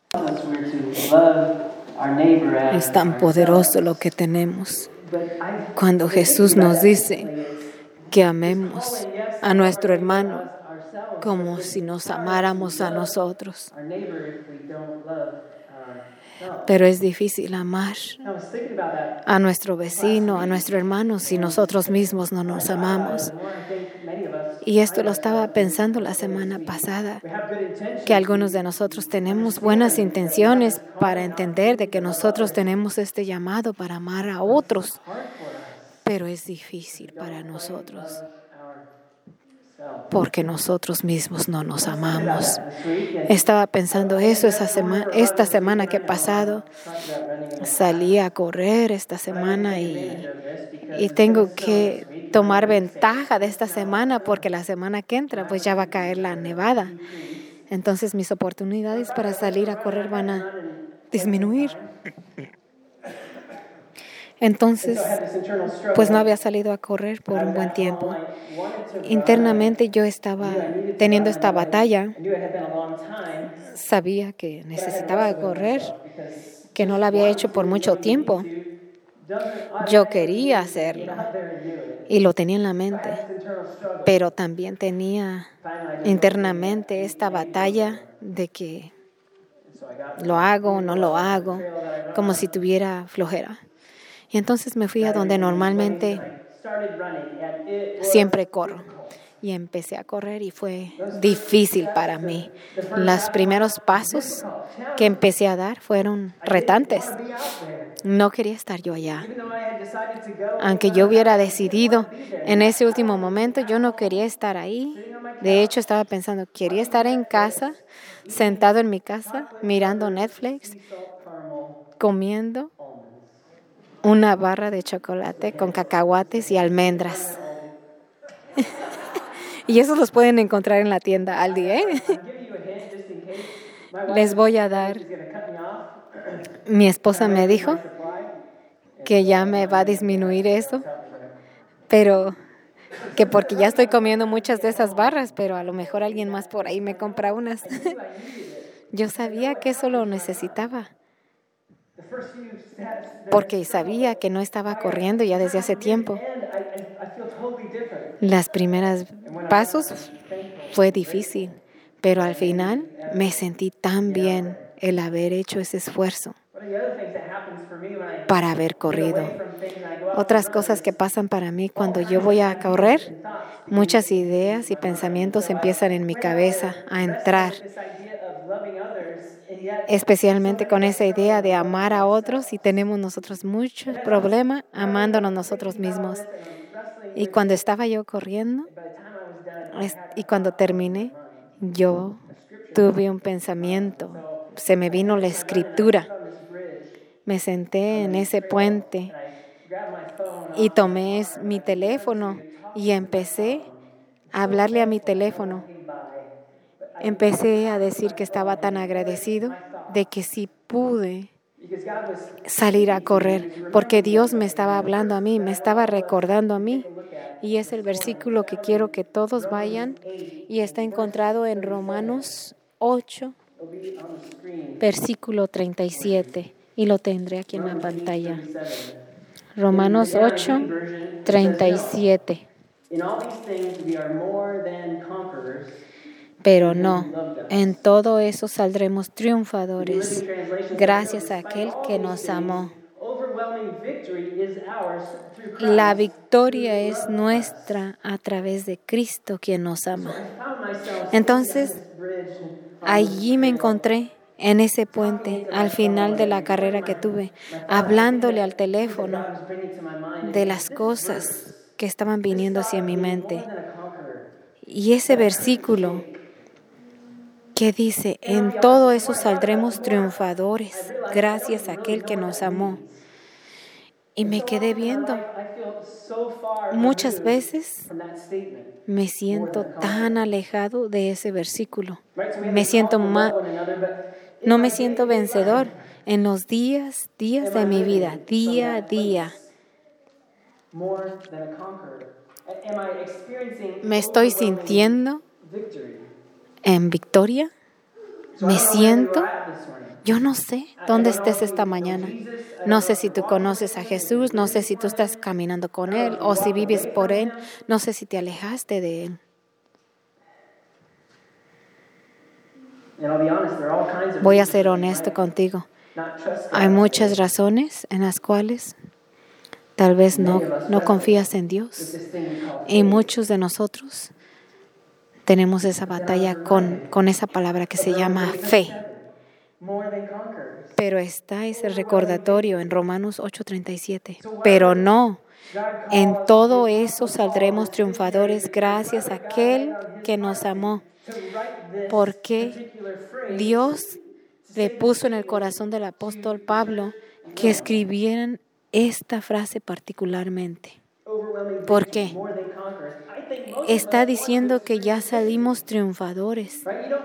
Es tan poderoso lo que tenemos. Cuando Jesús nos dice que amemos a nuestro hermano como si nos amáramos a nosotros. Pero es difícil amar a nuestro vecino, a nuestro hermano, si nosotros mismos no nos amamos. Y esto lo estaba pensando la semana pasada, que algunos de nosotros tenemos buenas intenciones para entender de que nosotros tenemos este llamado para amar a otros, pero es difícil para nosotros. Porque nosotros mismos no nos amamos. Estaba pensando eso esta semana que he pasado. Salí a correr esta semana y tengo que tomar ventaja de esta semana porque la semana que entra pues ya va a caer la nevada. Entonces mis oportunidades para salir a correr van a disminuir. Entonces, pues no había salido a correr por un buen tiempo. Internamente yo estaba teniendo esta batalla. Sabía que necesitaba correr, que no lo había hecho por mucho tiempo. Yo quería hacerlo y lo tenía en la mente, pero también tenía internamente esta batalla de que lo hago o no lo hago, como si tuviera flojera. Y entonces me fui a donde normalmente siempre corro. Y empecé a correr y fue difícil para mí. Los primeros pasos que empecé a dar fueron retantes. No quería estar yo allá. Aunque yo hubiera decidido en ese último momento, yo no quería estar ahí. De hecho, estaba pensando, quería estar en casa, sentado en mi casa, mirando Netflix, comiendo una barra de chocolate con cacahuates y almendras. Y esos los pueden encontrar en la tienda Aldi, ¿eh? Les voy a dar. Mi esposa me dijo que ya me va a disminuir eso, pero que porque ya estoy comiendo muchas de esas barras, pero a lo mejor alguien más por ahí me compra unas. Yo sabía que eso lo necesitaba, porque sabía que no estaba corriendo ya desde hace tiempo. Las primeras pasos fue difícil, pero al final me sentí tan bien el haber hecho ese esfuerzo para haber corrido. Otras cosas que pasan para mí cuando yo voy a correr, muchas ideas y pensamientos empiezan en mi cabeza a entrar, especialmente con esa idea de amar a otros, y tenemos nosotros muchos problemas amándonos nosotros mismos. Y cuando estaba yo corriendo y cuando terminé, yo tuve un pensamiento, se me vino la escritura. Me senté en ese puente y tomé mi teléfono y empecé a hablarle a mi teléfono. Empecé a decir que estaba tan agradecido de que sí pude salir a correr, porque Dios me estaba hablando a mí, me estaba recordando a mí. Y es el versículo que quiero que todos vayan y está encontrado en Romanos 8, versículo 37. Y lo tendré aquí en la pantalla. Romanos 8, 37. Pero no, en todo eso saldremos triunfadores, gracias a aquel que nos amó. La victoria es nuestra a través de Cristo, quien nos ama. Entonces, allí me encontré en ese puente, al final de la carrera que tuve, hablándole al teléfono de las cosas que estaban viniendo hacia mi mente. Y ese versículo que dice, en todo eso saldremos triunfadores, gracias a aquel que nos amó. Y me quedé viendo. Muchas veces me siento tan alejado de ese versículo. No me siento vencedor en los días de mi vida, día a día. Me estoy sintiendo en victoria. Me siento Yo no sé dónde estés esta mañana. No sé si tú conoces a Jesús, no sé si tú estás caminando con Él o si vives por Él, no sé si te alejaste de Él. Voy a ser honesto contigo. Hay muchas razones en las cuales tal vez no confías en Dios. Y muchos de nosotros tenemos esa batalla con esa palabra que se llama fe. Pero está ese recordatorio en Romanos 8:37. Pero no, en todo eso saldremos triunfadores gracias a aquel que nos amó. Porque Dios le puso en el corazón del apóstol Pablo que escribieran esta frase particularmente. ¿Por qué? Está diciendo que ya salimos triunfadores.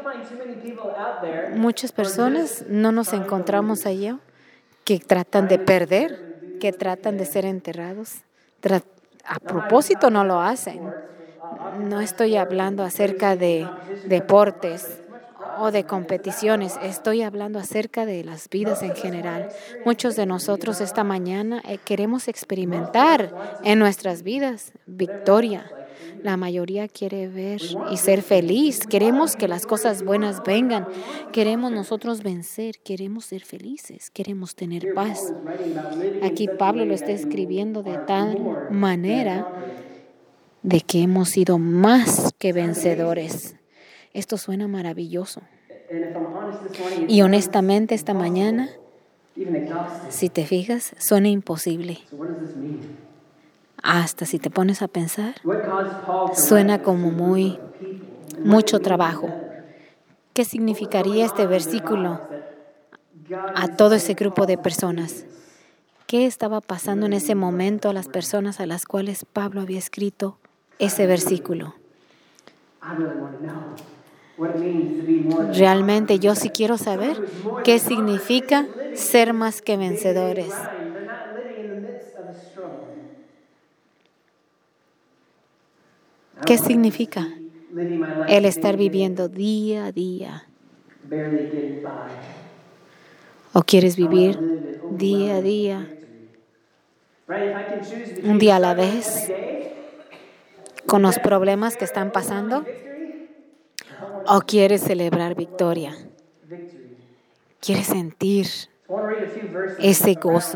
Muchas personas no nos encontramos allá que tratan de perder, que tratan de ser enterrados. A propósito no lo hacen. No estoy hablando acerca de deportes o de competiciones, estoy hablando acerca de las vidas en general. Muchos de nosotros esta mañana queremos experimentar en nuestras vidas victoria. La mayoría quiere ver y ser feliz. Queremos que las cosas buenas vengan. Queremos nosotros vencer. Queremos ser felices. Queremos tener paz. Aquí Pablo lo está escribiendo de tal manera de que hemos sido más que vencedores. Esto suena maravilloso. Y honestamente esta mañana, si te fijas, suena imposible. Hasta si te pones a pensar, suena como mucho trabajo. ¿Qué significaría este versículo a todo ese grupo de personas? ¿Qué estaba pasando en ese momento a las personas a las cuales Pablo había escrito ese versículo? Realmente yo sí quiero saber qué significa ser más que vencedores. ¿Qué significa el estar viviendo día a día? ¿O quieres vivir día a día, un día a la vez, con los problemas que están pasando? ¿O quieres celebrar victoria? ¿Quieres sentir ese gozo?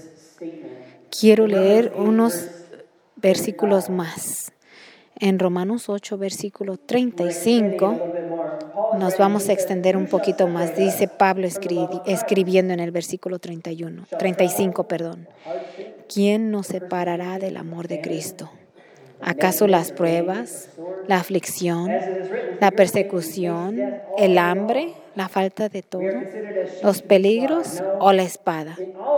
Quiero leer unos versículos más. En Romanos 8, versículo 35, nos vamos a extender un poquito más. Dice Pablo escribiendo en el versículo 35. ¿Quién nos separará del amor de Cristo? ¿Acaso las pruebas, la aflicción, la persecución, el hambre, la falta de todo, los peligros o la espada?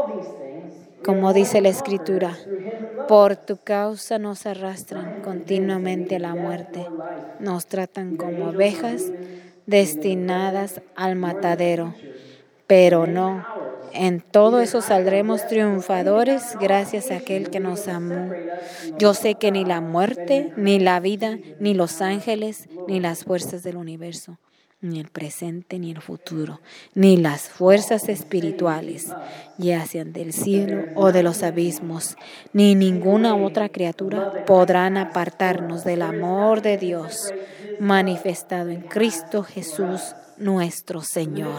Como dice la Escritura, por tu causa nos arrastran continuamente a la muerte. Nos tratan como ovejas destinadas al matadero. Pero no, en todo eso saldremos triunfadores gracias a aquel que nos amó. Yo sé que ni la muerte, ni la vida, ni los ángeles, ni las fuerzas del universo, ni el presente, ni el futuro, ni las fuerzas espirituales, ya sean del cielo o de los abismos, ni ninguna otra criatura podrán apartarnos del amor de Dios manifestado en Cristo Jesús nuestro Señor.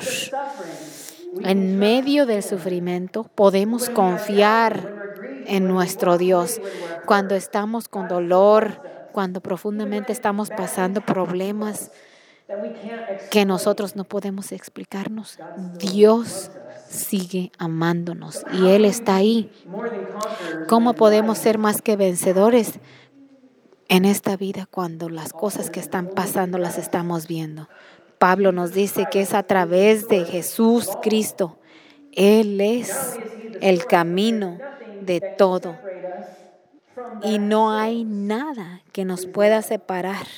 En medio del sufrimiento podemos confiar en nuestro Dios. Cuando estamos con dolor, cuando profundamente estamos pasando problemas que nosotros no podemos explicarnos, Dios sigue amándonos y Él está ahí. ¿Cómo podemos ser más que vencedores en esta vida cuando las cosas que están pasando las estamos viendo? Pablo nos dice que es a través de Jesús Cristo. Él es el camino de todo. Y no hay nada que nos pueda separar.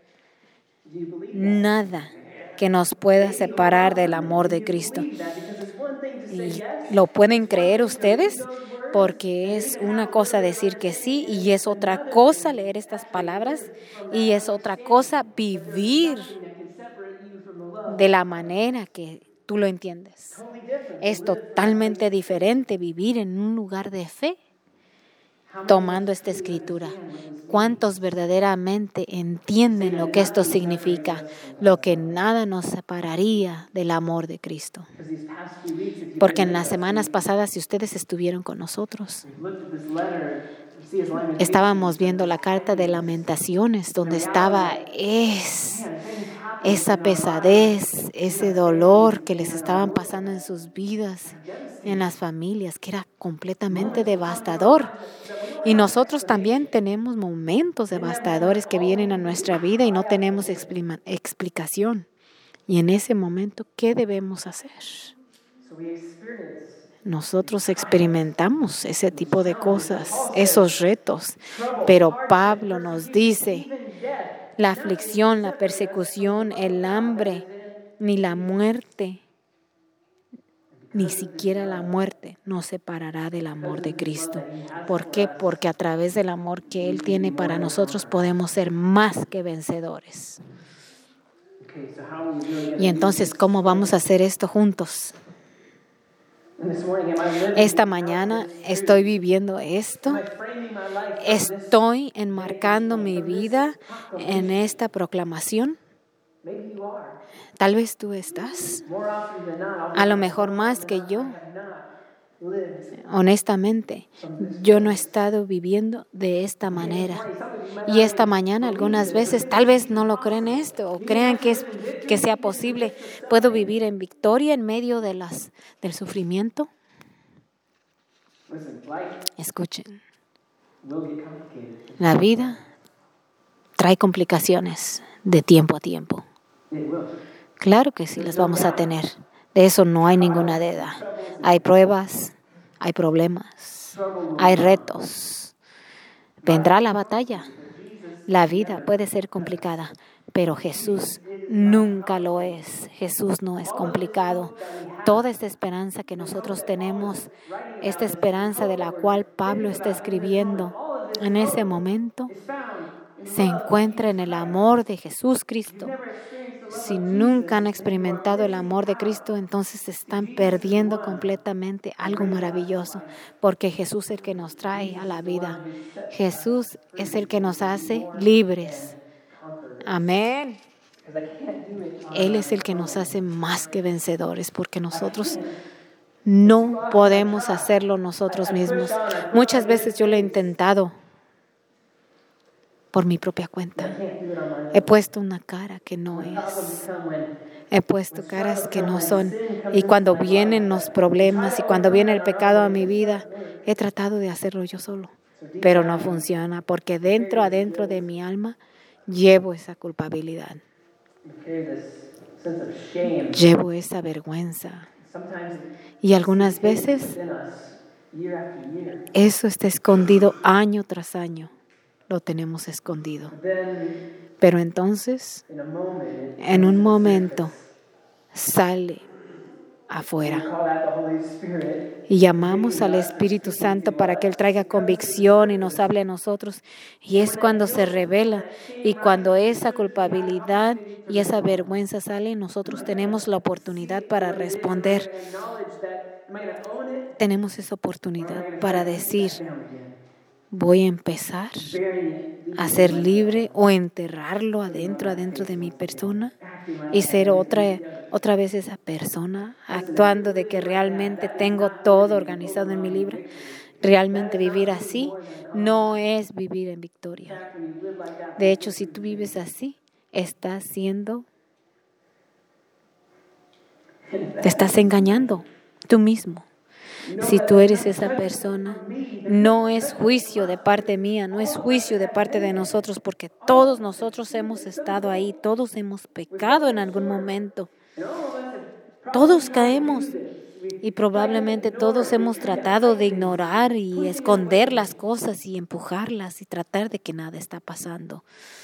Nada que nos pueda separar del amor de Cristo. ¿Y lo pueden creer ustedes? Porque es una cosa decir que sí y es otra cosa leer estas palabras y es otra cosa vivir de la manera que tú lo entiendes. Es totalmente diferente vivir en un lugar de fe tomando esta escritura. ¿Cuántos verdaderamente entienden lo que esto significa? Lo que nada nos separaría del amor de Cristo. Porque en las semanas pasadas, si ustedes estuvieron con nosotros, estábamos viendo la carta de Lamentaciones, donde estaba esa pesadez, ese dolor que les estaban pasando en sus vidas, en las familias, que era completamente devastador. Y nosotros también tenemos momentos devastadores que vienen a nuestra vida y no tenemos explicación. Y en ese momento, ¿qué debemos hacer? Nosotros experimentamos ese tipo de cosas, esos retos. Pero Pablo nos dice, la aflicción, la persecución, el hambre, ni la muerte, ni siquiera la muerte nos separará del amor de Cristo. ¿Por qué? Porque a través del amor que Él tiene para nosotros podemos ser más que vencedores. Y entonces, ¿cómo vamos a hacer esto juntos? Esta mañana estoy viviendo esto. Estoy enmarcando mi vida en esta proclamación. Tal vez tú estás, a lo mejor más que yo. Honestamente, yo no he estado viviendo de esta manera. Y esta mañana algunas veces tal vez no lo creen esto o crean que sea posible. ¿Puedo vivir en victoria en medio del sufrimiento? Escuchen, la vida trae complicaciones de tiempo a tiempo. Claro que sí las vamos a tener. De eso no hay ninguna duda. Hay pruebas, hay problemas, hay retos. Vendrá la batalla. La vida puede ser complicada, pero Jesús nunca lo es. Jesús no es complicado. Toda esta esperanza que nosotros tenemos, esta esperanza de la cual Pablo está escribiendo en ese momento, se encuentra en el amor de Jesús Cristo. Si nunca han experimentado el amor de Cristo, entonces están perdiendo completamente algo maravilloso, porque Jesús es el que nos trae a la vida. Jesús es el que nos hace libres. Amén. Él es el que nos hace más que vencedores, porque nosotros no podemos hacerlo nosotros mismos. Muchas veces yo lo he intentado por mi propia cuenta. He puesto una cara que no es. He puesto caras que no son. Y cuando vienen los problemas y cuando viene el pecado a mi vida, he tratado de hacerlo yo solo. Pero no funciona porque adentro de mi alma llevo esa culpabilidad. Llevo esa vergüenza. Y algunas veces eso está escondido año tras año. Lo tenemos escondido. Pero entonces, en un momento, sale afuera. Y llamamos al Espíritu Santo para que Él traiga convicción y nos hable a nosotros. Y es cuando se revela y cuando esa culpabilidad y esa vergüenza sale, nosotros tenemos la oportunidad para responder. Tenemos esa oportunidad para decir, voy a empezar a ser libre o enterrarlo adentro de mi persona y ser otra vez esa persona actuando de que realmente tengo todo organizado en mi libro. Realmente vivir así no es vivir en victoria. De hecho, si tú vives así, te estás engañando tú mismo. Si tú eres esa persona, no es juicio de parte mía, no es juicio de parte de nosotros, porque todos nosotros hemos estado ahí, todos hemos pecado en algún momento. Todos caemos y probablemente todos hemos tratado de ignorar y esconder las cosas y empujarlas y tratar de que nada está pasando.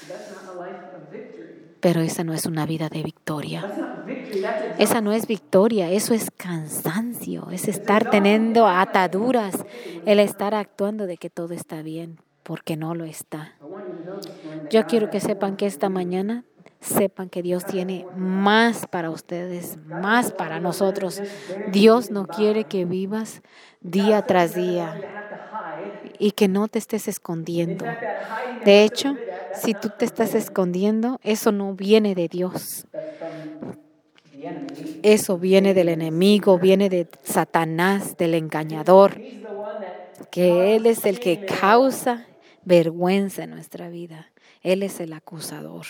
Pero esa no es una vida de victoria. Esa no es victoria, eso es cansancio, es estar teniendo ataduras, el estar actuando de que todo está bien, porque no lo está. Yo quiero que sepan que esta mañana sepan que Dios tiene más para ustedes, más para nosotros. Dios no quiere que vivas día tras día y que no te estés escondiendo. De hecho, si tú te estás escondiendo, eso no viene de Dios. Eso viene del enemigo, viene de Satanás, del engañador, que Él es el que causa vergüenza en nuestra vida. Él es el acusador.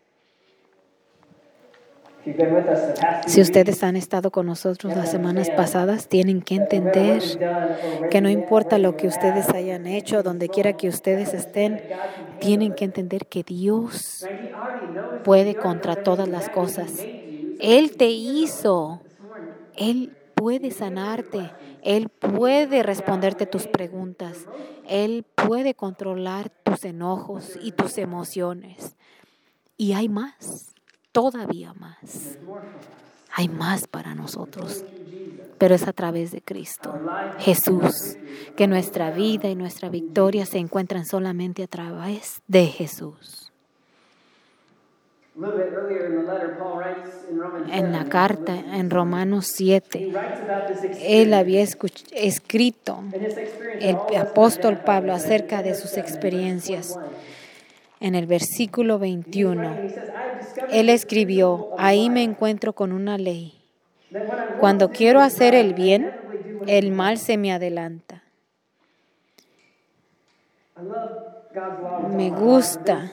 Si ustedes han estado con nosotros las semanas pasadas, tienen que entender que no importa lo que ustedes hayan hecho, donde quiera que ustedes estén, tienen que entender que Dios puede contra todas las cosas. Él te hizo. Él puede sanarte. Él puede responderte tus preguntas. Él puede controlar tus enojos y tus emociones. Y hay más, todavía más. Hay más para nosotros, pero es a través de Cristo, Jesús, que nuestra vida y nuestra victoria se encuentran solamente a través de Jesús. En la carta, en Romanos 7, él había escrito, el apóstol Pablo, acerca de sus experiencias. En el versículo 21, él escribió, ahí me encuentro con una ley. Cuando quiero hacer el bien, el mal se me adelanta. Me gusta.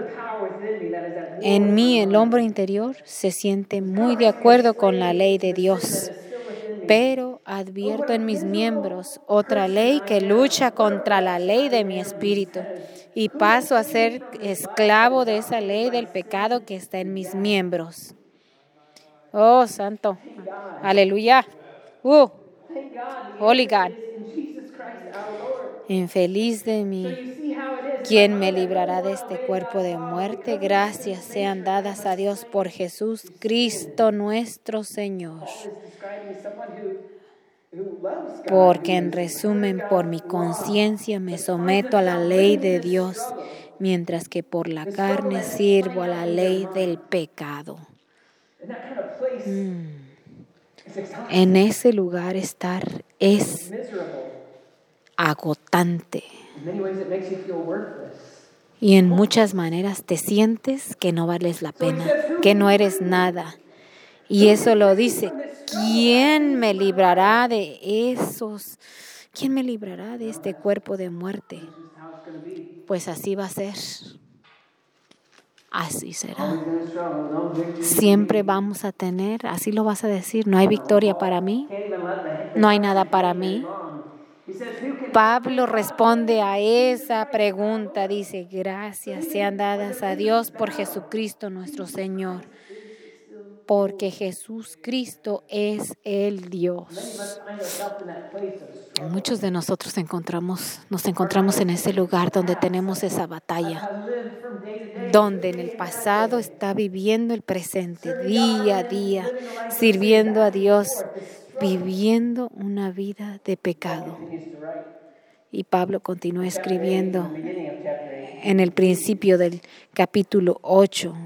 En mí el hombre interior se siente muy de acuerdo con la ley de Dios, pero advierto en mis miembros otra ley que lucha contra la ley de mi espíritu y paso a ser esclavo de esa ley del pecado que está en mis miembros. Oh, santo. Aleluya. Holy God. Infeliz de mí. ¿Quién me librará de este cuerpo de muerte? Gracias sean dadas a Dios por Jesús Cristo nuestro Señor. Porque en resumen, por mi conciencia me someto a la ley de Dios, mientras que por la carne sirvo a la ley del pecado. En ese lugar estar es agotante. Y en muchas maneras te sientes que no vales la pena, que no eres nada. Y eso lo dice, ¿quién me librará de esos? ¿Quién me librará de este cuerpo de muerte? Pues así va a ser. Así será. Siempre vamos a tener, así lo vas a decir, no hay victoria para mí, no hay nada para mí. Pablo responde a esa pregunta, dice, gracias sean dadas a Dios por Jesucristo nuestro Señor, porque Jesús Cristo es el Dios. Muchos de nosotros nos encontramos en ese lugar donde tenemos esa batalla, donde en el pasado está viviendo el presente, día a día, sirviendo a Dios, viviendo una vida de pecado. Y Pablo continúa escribiendo en el principio del capítulo 8.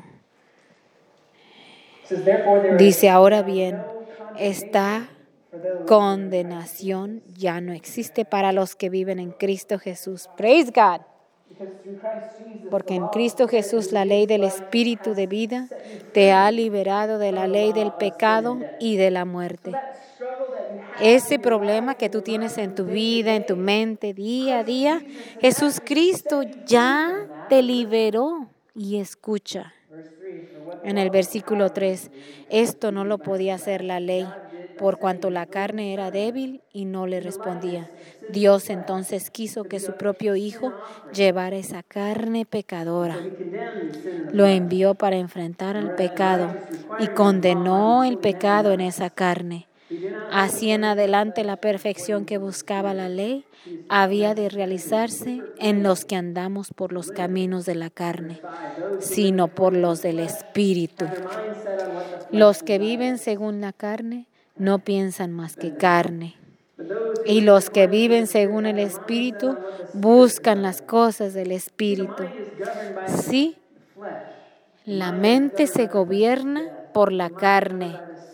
Dice, ahora bien, esta condenación ya no existe para los que viven en Cristo Jesús. Praise God. Porque en Cristo Jesús la ley del Espíritu de vida te ha liberado de la ley del pecado y de la muerte. Ese problema que tú tienes en tu vida, en tu mente, día a día, Jesús Cristo ya te liberó. Y escucha, en el versículo 3, esto no lo podía hacer la ley, por cuanto la carne era débil y no le respondía. Dios entonces quiso que su propio Hijo llevara esa carne pecadora. Lo envió para enfrentar al pecado y condenó el pecado en esa carne. Así en adelante la perfección que buscaba la ley había de realizarse en los que andamos por los caminos de la carne, sino por los del Espíritu. Los que viven según la carne no piensan más que carne, y los que viven según el Espíritu buscan las cosas del Espíritu. Sí, La mente se gobierna por la carne,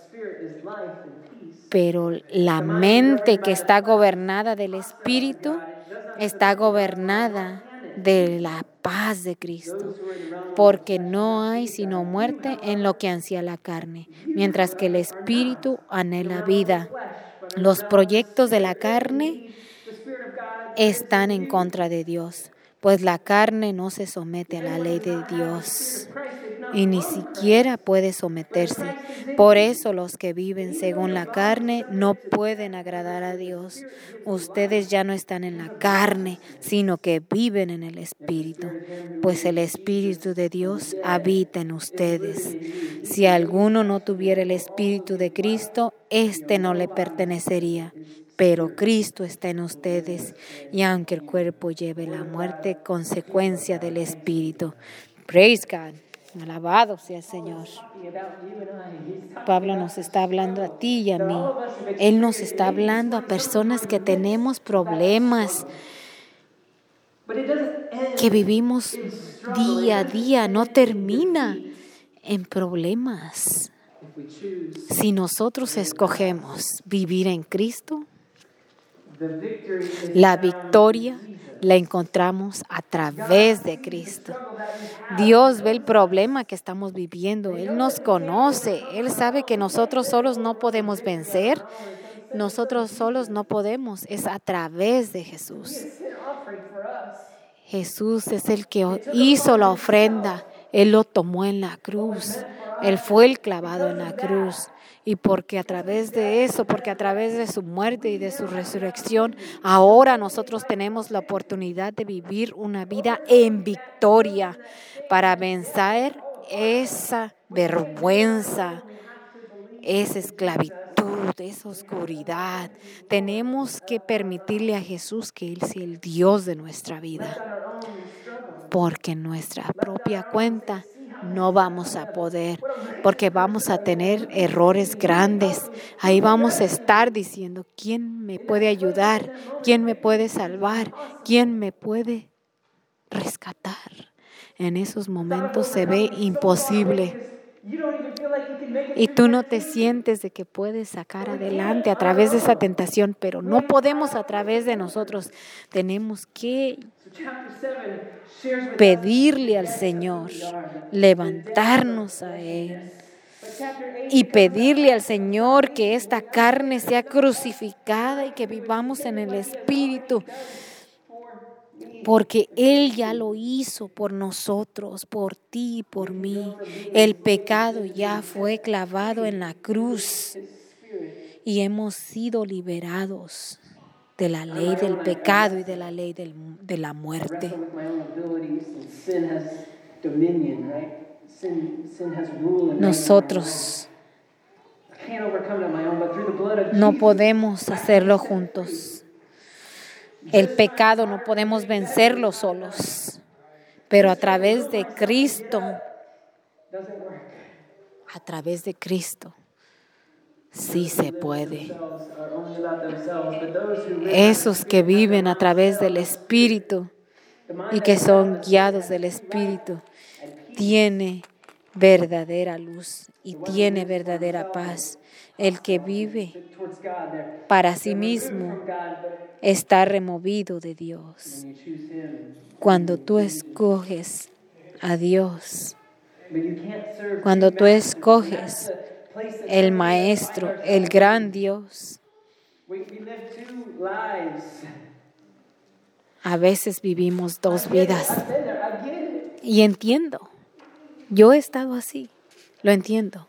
pero la mente que está gobernada del Espíritu está gobernada de la paz de Cristo, porque no hay sino muerte en lo que ansía la carne, mientras que el Espíritu anhela vida. Los proyectos de la carne están en contra de Dios, pues la carne no se somete a la ley de Dios y ni siquiera puede someterse. Por eso los que viven según la carne no pueden agradar a Dios. Ustedes ya no están en la carne, sino que viven en el Espíritu, pues el Espíritu de Dios habita en ustedes. Si alguno no tuviera el Espíritu de Cristo, éste no le pertenecería. Pero Cristo está en ustedes, y aunque el cuerpo lleve la muerte, consecuencia del Espíritu. Praise God. Alabado sea el Señor. Pablo nos está hablando a ti y a mí. Él nos está hablando a personas que tenemos problemas, que vivimos día a día, no termina en problemas. Si nosotros escogemos vivir en Cristo, la victoria la encontramos a través de Cristo. Dios ve el problema que estamos viviendo. Él nos conoce. Él sabe que nosotros solos no podemos vencer. Nosotros solos no podemos. Es a través de Jesús. Jesús es el que hizo la ofrenda. Él lo tomó en la cruz. Él fue el clavado en la cruz. Y porque a través de eso, porque a través de su muerte y de su resurrección, ahora nosotros tenemos la oportunidad de vivir una vida en victoria para vencer esa vergüenza, esa esclavitud, esa oscuridad. Tenemos que permitirle a Jesús que Él sea el Dios de nuestra vida, porque en nuestra propia cuenta no vamos a poder, porque vamos a tener errores grandes. Ahí vamos a estar diciendo, ¿quién me puede ayudar? ¿Quién me puede salvar? ¿Quién me puede rescatar? En esos momentos se ve imposible. Y tú no te sientes de que puedes sacar adelante a través de esa tentación, pero no podemos a través de nosotros. Tenemos que pedirle al Señor, levantarnos a Él y pedirle al Señor que esta carne sea crucificada y que vivamos en el Espíritu, porque Él ya lo hizo por nosotros, por ti y por mí. El pecado ya fue clavado en la cruz y hemos sido liberados de la ley del pecado y de la ley de la muerte. Nosotros no podemos hacerlo juntos. El pecado no podemos vencerlo solos, pero a través de Cristo, sí se puede. Esos que viven a través del Espíritu y que son guiados del Espíritu, tiene verdadera luz y tiene verdadera paz. El que vive para sí mismo está removido de Dios. Cuando tú escoges a Dios, cuando tú escoges el Maestro, el gran Dios, a veces vivimos dos vidas. Y entiendo, yo he estado así, lo entiendo.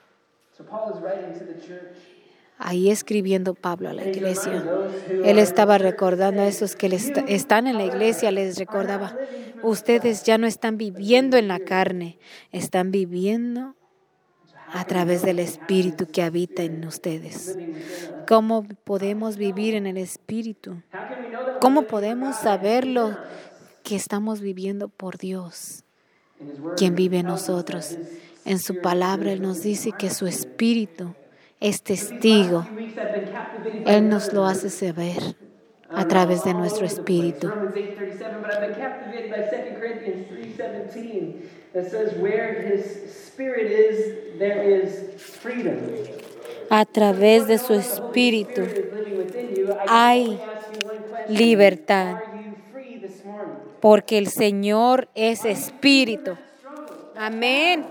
Ahí escribiendo Pablo a la iglesia, él estaba recordando a esos que están en la iglesia, les recordaba, ustedes ya no están viviendo en la carne, están viviendo a través del Espíritu que habita en ustedes. ¿Cómo podemos vivir en el Espíritu? ¿Cómo podemos saberlo que estamos viviendo por Dios, quien vive en nosotros? En su palabra Él nos dice que su Espíritu es testigo. Él nos lo hace saber. a través de nuestro espíritu. Romans 8:37, but I've been captivated by 2 Corinthians 3:17 that says, where his spirit is, there is freedom. A través de su espíritu hay libertad, porque el Señor es espíritu. Amén.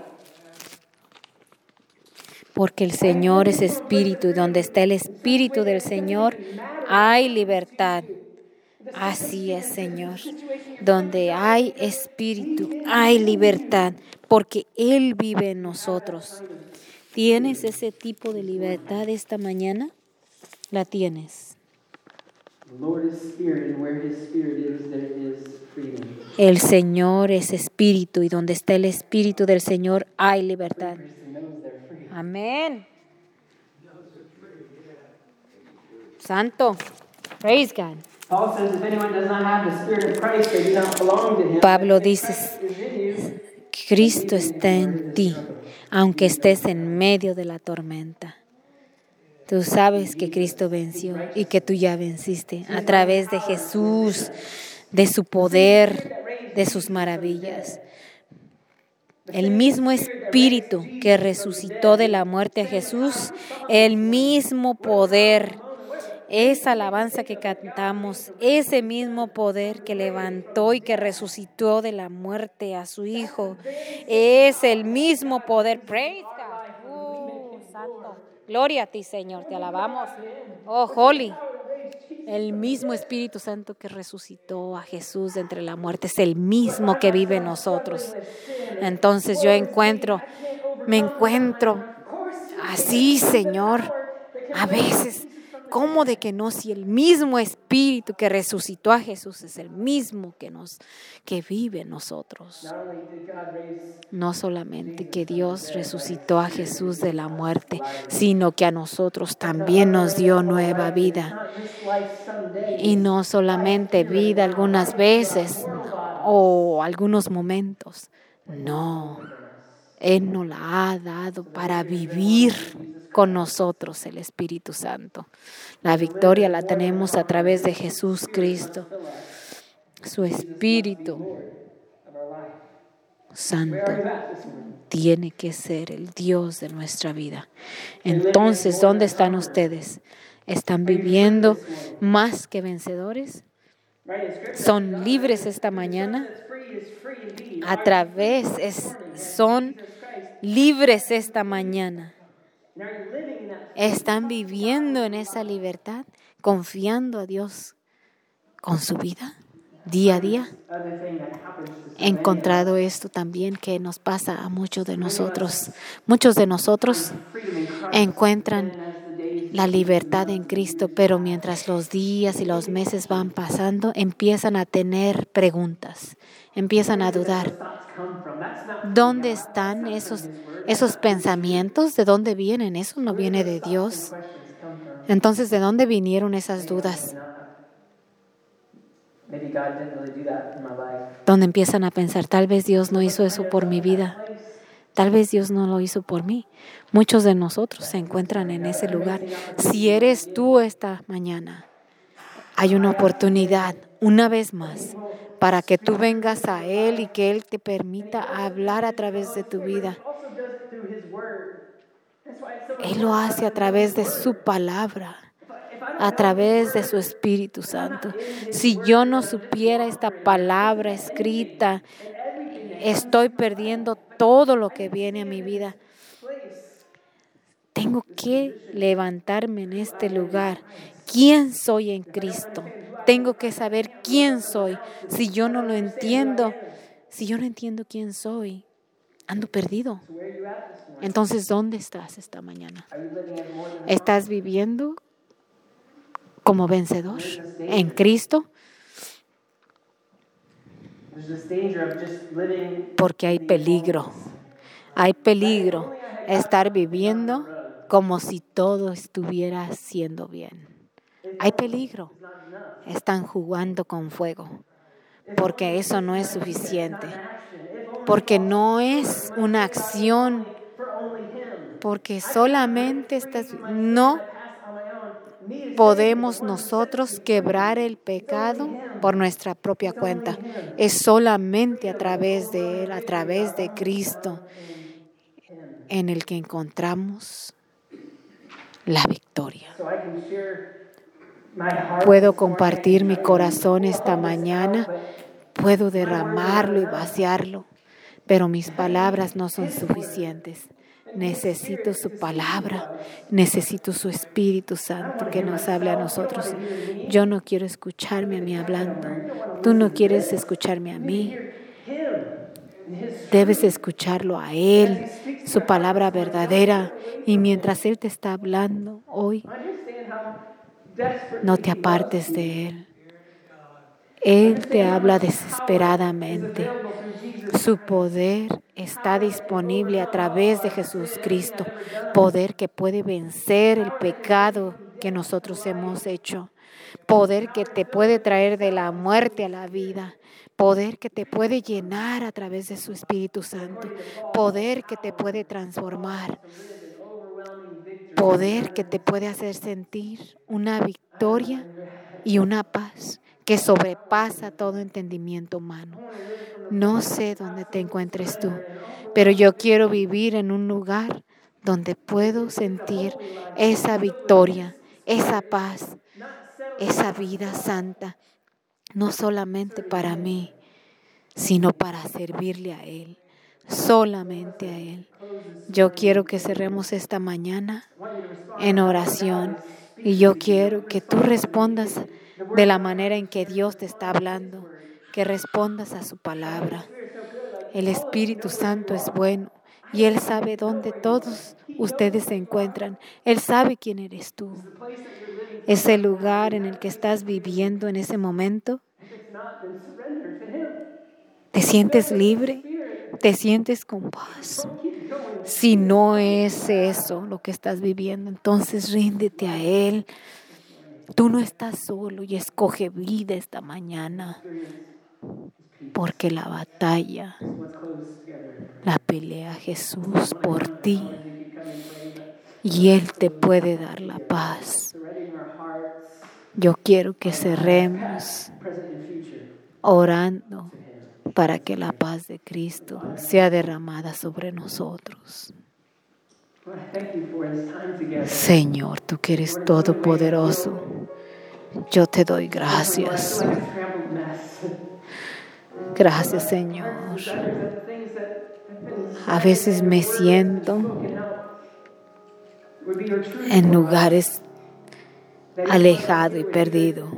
Porque el Señor es espíritu, y donde está el espíritu del Señor hay libertad. Así es, Señor. Donde hay espíritu, hay libertad, porque Él vive en nosotros. ¿Tienes ese tipo de libertad esta mañana? La tienes. El Señor es espíritu, y donde está el espíritu del Señor hay libertad. Amén. Santo. Praise God. Pablo dice, Cristo está en ti, aunque estés en medio de la tormenta. Tú sabes que Cristo venció y que tú ya venciste a través de Jesús, de su poder, de sus maravillas. El mismo Espíritu que resucitó de la muerte a Jesús, el mismo poder, esa alabanza que cantamos, ese mismo poder que levantó y que resucitó de la muerte a su Hijo, es el mismo poder. Praise God. Santo. Gloria a ti, Señor, te alabamos. Oh, holy. El mismo Espíritu Santo que resucitó a Jesús de entre la muerte es el mismo que vive en nosotros. Entonces yo me encuentro así, Señor, a veces, ¿cómo de que no? Si el mismo Espíritu que resucitó a Jesús es el mismo que vive en nosotros. No solamente que Dios resucitó a Jesús de la muerte, sino que a nosotros también nos dio nueva vida. Y no solamente vida algunas veces o algunos momentos. No, Él nos la ha dado para vivir con nosotros el Espíritu Santo. La victoria la tenemos a través de Jesús Cristo. Su Espíritu Santo tiene que ser el Dios de nuestra vida. Entonces, ¿dónde están ustedes? ¿Están viviendo más que vencedores? ¿Son libres esta mañana? Son libres esta mañana. ¿Están viviendo en esa libertad, confiando a Dios con su vida, día a día? He encontrado esto también que nos pasa a muchos de nosotros. Muchos de nosotros encuentran la libertad en Cristo, pero mientras los días y los meses van pasando, empiezan a tener preguntas, empiezan a dudar. ¿Dónde están esos pensamientos? ¿De dónde vienen? Eso no viene de Dios. Entonces, ¿de dónde vinieron esas dudas? Donde empiezan a pensar, tal vez Dios no hizo eso por mi vida. Tal vez Dios no lo hizo por mí. Muchos de nosotros se encuentran en ese lugar. Si eres tú esta mañana, hay una oportunidad, una vez más, para que tú vengas a Él y que Él te permita hablar a través de tu vida. Él lo hace a través de su palabra, a través de su Espíritu Santo. Si yo no supiera esta palabra escrita, estoy perdiendo todo lo que viene a mi vida. Tengo que levantarme en este lugar. ¿Quién soy en Cristo? Tengo que saber quién soy. Si yo no entiendo quién soy, ando perdido. Entonces, ¿dónde estás esta mañana? ¿Estás viviendo como vencedor en Cristo? Porque hay peligro. Hay peligro estar viviendo como si todo estuviera siendo bien. Hay peligro. Están jugando con fuego. Porque eso no es suficiente. Porque no es una acción. Porque solamente podemos nosotros quebrar el pecado por nuestra propia cuenta. Es solamente a través de Él, a través de Cristo, en el que encontramos la victoria. Puedo compartir mi corazón esta mañana, puedo derramarlo y vaciarlo, pero mis palabras no son suficientes. Necesito su palabra, necesito su Espíritu Santo que nos hable a nosotros. Yo no quiero escucharme a mí hablando, tú no quieres escucharme a mí. Debes escucharlo a Él, su palabra verdadera, y mientras Él te está hablando hoy, no te apartes de Él. Él te habla desesperadamente. Su poder está disponible a través de Jesús Cristo. Poder que puede vencer el pecado que nosotros hemos hecho. Poder que te puede traer de la muerte a la vida. Poder que te puede llenar a través de su Espíritu Santo. Poder que te puede transformar. Poder que te puede hacer sentir una victoria y una paz que sobrepasa todo entendimiento humano. No sé dónde te encuentres tú, pero yo quiero vivir en un lugar donde puedo sentir esa victoria, esa paz, esa vida santa, no solamente para mí, sino para servirle a Él, solamente a Él. Yo quiero que cerremos esta mañana en oración y yo quiero que tú respondas de la manera en que Dios te está hablando, que respondas a su palabra. El Espíritu Santo es bueno y Él sabe dónde todos ustedes se encuentran. Él sabe quién eres tú. Ese lugar en el que estás viviendo en ese momento, ¿te sientes libre? ¿Te sientes con paz? Si no es eso lo que estás viviendo, entonces ríndete a Él. Tú no estás solo y escoge vida esta mañana, porque la batalla la pelea Jesús por ti y Él te puede dar la paz. Yo quiero que cerremos orando para que la paz de Cristo sea derramada sobre nosotros. Señor, tú que eres todopoderoso, yo te doy gracias. Gracias, Señor. A veces me siento en lugares alejado y perdido,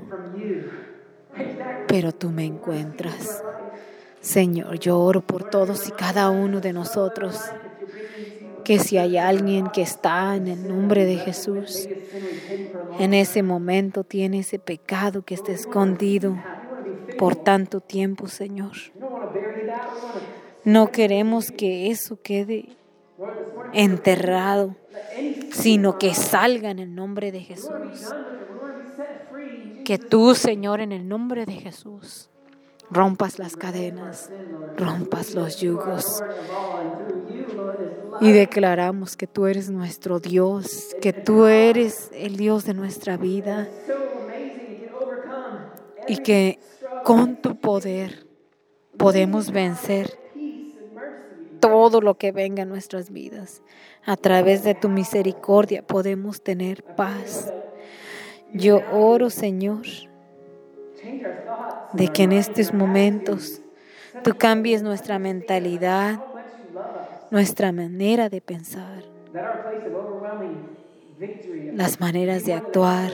pero tú me encuentras. Señor, yo oro por todos y cada uno de nosotros, que si hay alguien que está en el nombre de Jesús, en ese momento tiene ese pecado que está escondido por tanto tiempo, Señor. No queremos que eso quede enterrado, sino que salga en el nombre de Jesús. Que tú, Señor, en el nombre de Jesús, rompas las cadenas, rompas los yugos. Y declaramos que tú eres nuestro Dios, que tú eres el Dios de nuestra vida y que con tu poder podemos vencer todo lo que venga en nuestras vidas. A través de tu misericordia podemos tener paz. Yo oro, Señor, de que en estos momentos tú cambies nuestra mentalidad, nuestra manera de pensar, las maneras de actuar,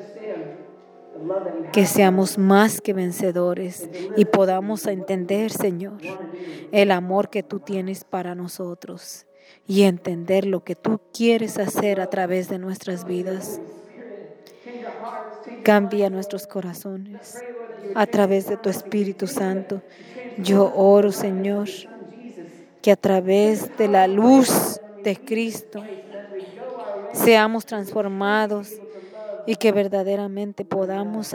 que seamos más que vencedores y podamos entender, Señor, el amor que tú tienes para nosotros y entender lo que tú quieres hacer a través de nuestras vidas. Cambia nuestros corazones a través de tu Espíritu Santo. Yo oro, Señor, que a través de la luz de Cristo seamos transformados y que verdaderamente podamos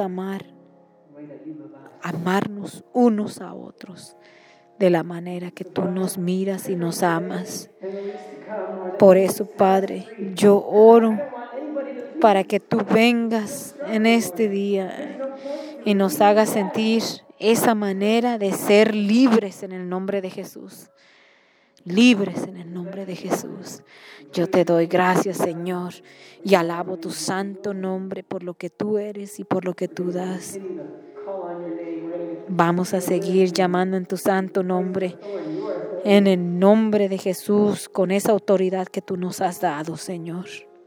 amarnos unos a otros de la manera que tú nos miras y nos amas. Por eso, Padre, yo oro para que tú vengas en este día y nos hagas sentir esa manera de ser libres en el nombre de Jesús. Libres en el nombre de Jesús. Yo te doy gracias, Señor, y alabo tu santo nombre por lo que tú eres y por lo que tú das. Vamos a seguir llamando en tu santo nombre, en el nombre de Jesús, con esa autoridad que tú nos has dado, Señor.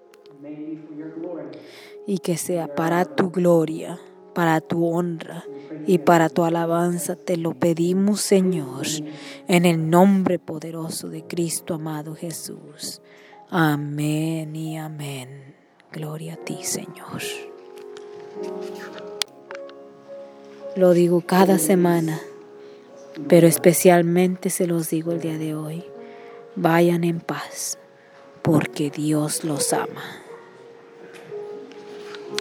Y que sea para tu gloria, para tu honra y para tu alabanza. Te lo pedimos, Señor, en el nombre poderoso de Cristo amado Jesús. Amén y amén. Gloria a ti, Señor. Lo digo cada semana, pero especialmente se los digo el día de hoy. Vayan en paz, porque Dios los ama.